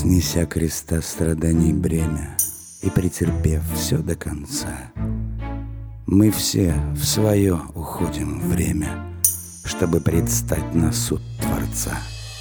Снеся креста страданий бремя и претерпев все до конца, мы все в свое уходим время, чтобы предстать на суд Творца.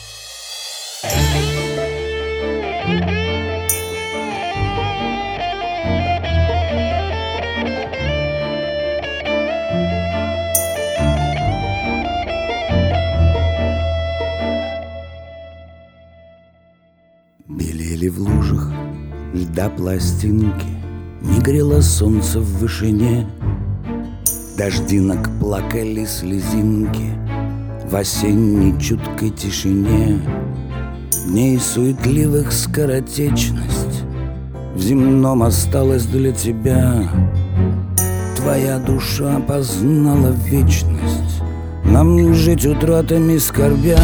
Белели в лужах льда пластинки, не грело солнце в вышине, дождинок плакали слезинки в осенней чуткой тишине. Дней суетливых скоротечность в земном осталась для тебя. Твоя душа познала вечность, нам жить утратами скорбя.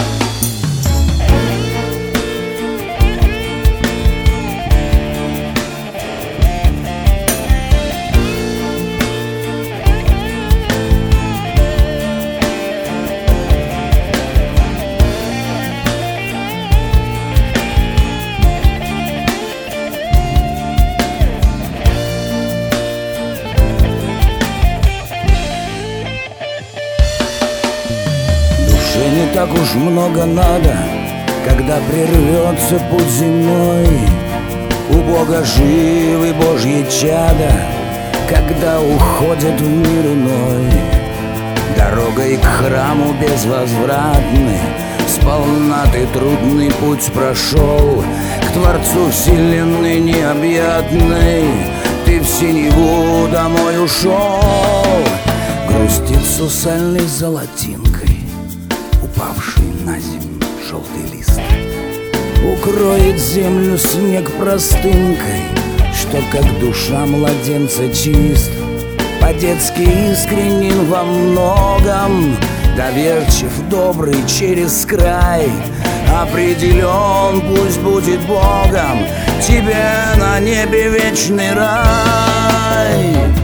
Не так уж много надо, когда прервется путь земной. У Бога живы Божьи чада, когда уходят в мир иной. Дорогой к храму безвозвратной сполна ты трудный путь прошел. К Творцу вселенной необъятной ты в синеву домой ушел. Грустит сусальной золотинкой упавший на землю желтый лист. Укроет землю снег простынкой, что как душа младенца чист. По-детски искренен во многом, доверчив, добрый через край. Определен, пусть будет Богом тебе на небе вечный рай.